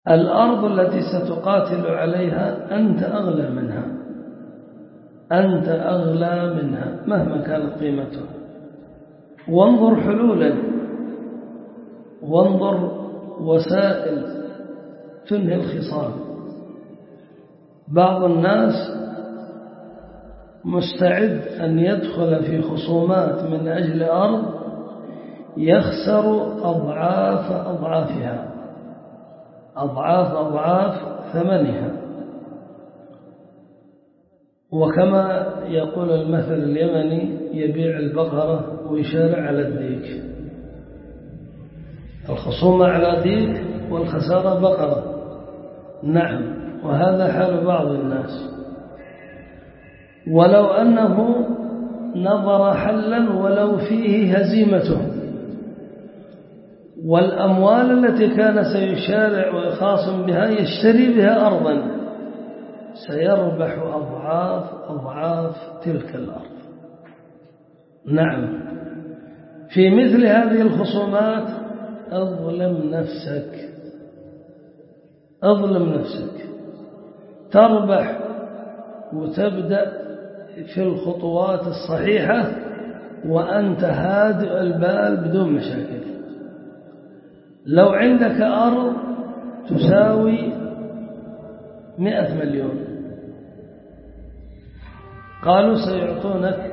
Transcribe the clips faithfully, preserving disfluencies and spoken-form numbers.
الأرض التي ستقاتل عليها أنت أغلى منها، أنت أغلى منها مهما كانت قيمتها. وانظر حلولا، وانظر وسائل تنهي الخصام. بعض الناس مستعد أن يدخل في خصومات من أجل أرض يخسر أضعاف أضعافها، أضعاف أضعاف ثمنها. وكما يقول المثل اليمني يبيع البقرة ويشارع على الديك. الخصومة على ديك والخسارة بقرة. نعم، وهذا حال بعض الناس. ولو أنه نظر حلا ولو فيه هزيمته، والأموال التي كان سيشارع ويخاصم بها يشتري بها أرضا سيربح أضعاف أضعاف تلك الأرض. نعم، في مثل هذه الخصومات أظلم نفسك، أظلم نفسك، تربح وتبدأ في الخطوات الصحيحة وأنت هادئ البال بدون مشاكل. لو عندك أرض تساوي مئة مليون، قالوا سيعطونك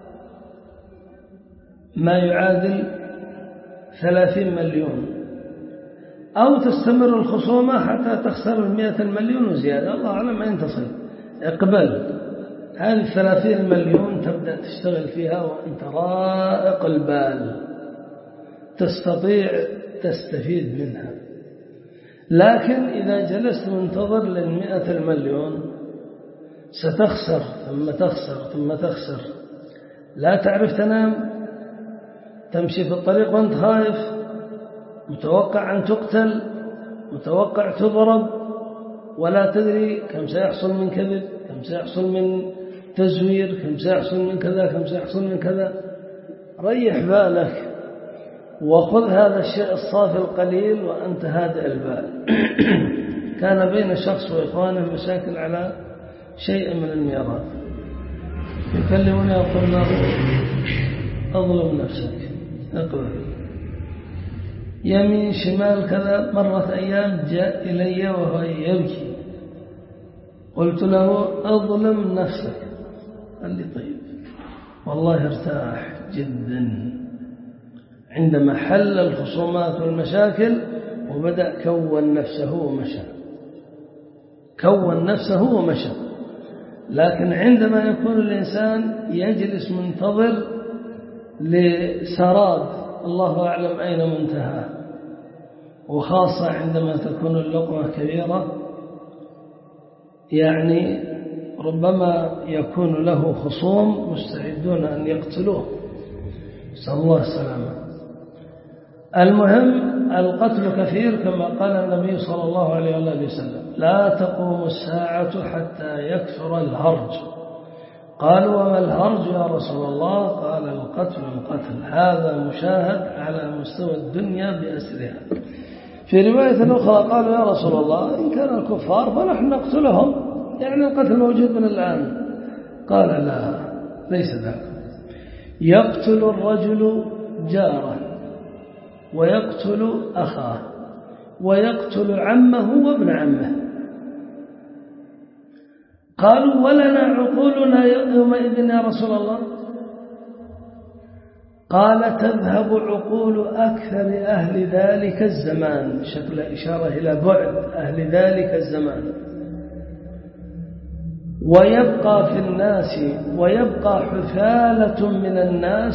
ما يعادل ثلاثين مليون، أو تستمر الخصومة حتى تخسر المئة المليون وزيادة، الله أعلم أين تصل. اقبل هذه الثلاثين مليون، تبدأ تشتغل فيها وأنت رائق البال، تستطيع تستفيد منها. لكن إذا جلست منتظر للمئة المليون ستخسر ثم تخسر ثم تخسر، لا تعرف تنام، تمشي في الطريق وأنت خايف، متوقع أن تقتل، متوقع تضرب، ولا تدري كم سيحصل من كذب، كم سيحصل من تزوير، كم سيحصل من كذا، كم سيحصل من كذا. ريح بالك وخذ هذا الشيء الصافي القليل وأنت هادئ البال. كان بين شخص وإخوانه مشاكل على شيء من الميراث، يكلموني يقول له أظلم نفسك، اقبل يمين شمال كذا. مرت أيام جاء إلي وهو يبكي، قلت له أظلم نفسك، قال لي طيب. والله ارتاح جدا عندما حل الخصومات والمشاكل وبدأ كون نفسه ومشى، كون نفسه ومشى. لكن عندما يكون الإنسان يجلس منتظر لسراد الله أعلم أين منتهى، وخاصة عندما تكون اللقمة كبيرة، يعني ربما يكون له خصوم مستعدون أن يقتلوه، نسأل الله السلامة. المهم القتل كثير كما قال النبي صلى الله عليه وسلم: لا تقوم الساعة حتى يكثر الهرج. قالوا: وما الهرج يا رسول الله؟ قال: القتل القتل. هذا مشاهد على مستوى الدنيا بأسرها. في رواية أخرى قالوا: يا رسول الله إن كان الكفار فنحن نقتلهم، يعني القتل موجود من الآن. قال: لا، ليس ذلك. يقتل الرجل جاره، ويقتل أخاه، ويقتل عمه وابن عمه. قالوا: ولنا عقولنا يومئذ يا رسول الله؟ قال: تذهب عقول أكثر أهل ذلك الزمان، شكل إشارة إلى بعد أهل ذلك الزمان، ويبقى في الناس ويبقى حثالة من الناس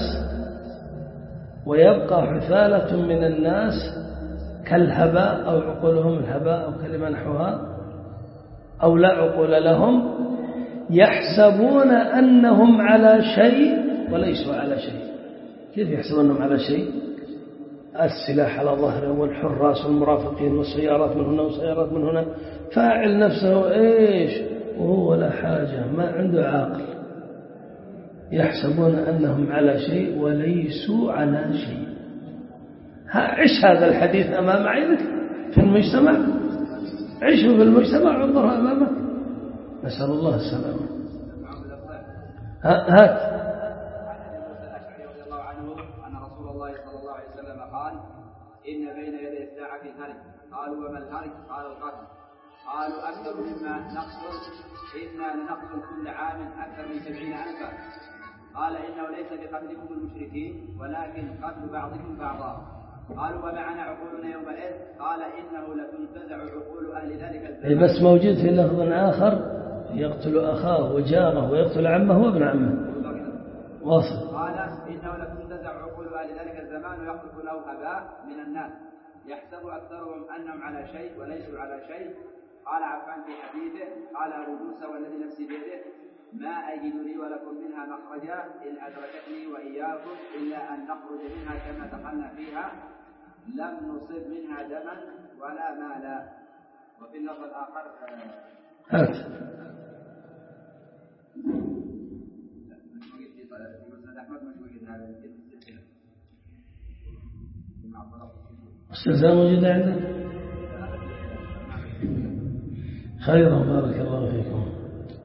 ويبقى حثالة من الناس كالهباء، أو عقولهم الهباء، أو كلمة نحوها، أو لا عقول لهم، يحسبون أنهم على شيء وليسوا على شيء. كيف يحسبون أنهم على شيء؟ السلاح على ظهره والحراس والمرافقين والسيارات من هنا وسيارات من هنا، فاعل نفسه إيش وهو لا حاجة، ما عنده عاقل. يحسبون أنهم على شيء وليسوا على شيء. عش هذا الحديث أمام عينك في المجتمع، عيشه في المجتمع عذرها أمامك. نسأل الله السلامة. هات. إن بين يدي الساعة هلك. قالوا وما الهلك؟ قال القتل. قالوا أكثر مما نقتل، إنا لنقتل كل عام أكثر من سبعين ألفا. قال إنه ليس بقتلكم المشركين ولكن قتل بعضكم بعضا. قالوا ومعنا عقولنا يومئذ؟ قال إنه لتنتزع عقول أهل ذلك الزمان. بس موجود في لفظ آخر يقتل أخاه وجاره ويقتل عمه وابن عمه. واصل. قال إنه لتنتزع عقول أهل ذلك الزمان ويخلق له هباء من الناس يحسب أكثرهم أنهم على شيء وليسوا على شيء. قال عفان في حديثه قال أبو موسى والذي نفسي بيده ما أجد لي ولكم منها مخرجا إن أدركتني وإياكم إلا أن نخرج منها كما دخلنا فيها لم نصب منها دما ولا مالا. وفي اللفظ الآخر هات. استاذ موجود عندك؟ خير بارك الله فيكم.